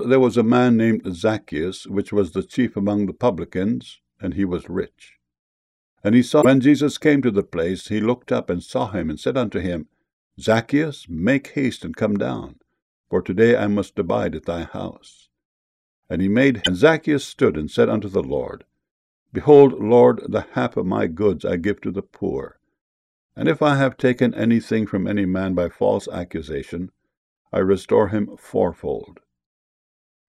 behold, there was a man named Zacchaeus, which was the chief among the publicans, and he was rich. And he saw, when Jesus came to the place, he looked up and saw him, and said unto him, Zacchaeus, make haste and come down, for today I must abide at thy house. And Zacchaeus stood and said unto the Lord, Behold, Lord, the half of my goods I give to the poor. And if I have taken anything from any man by false accusation, I restore him fourfold.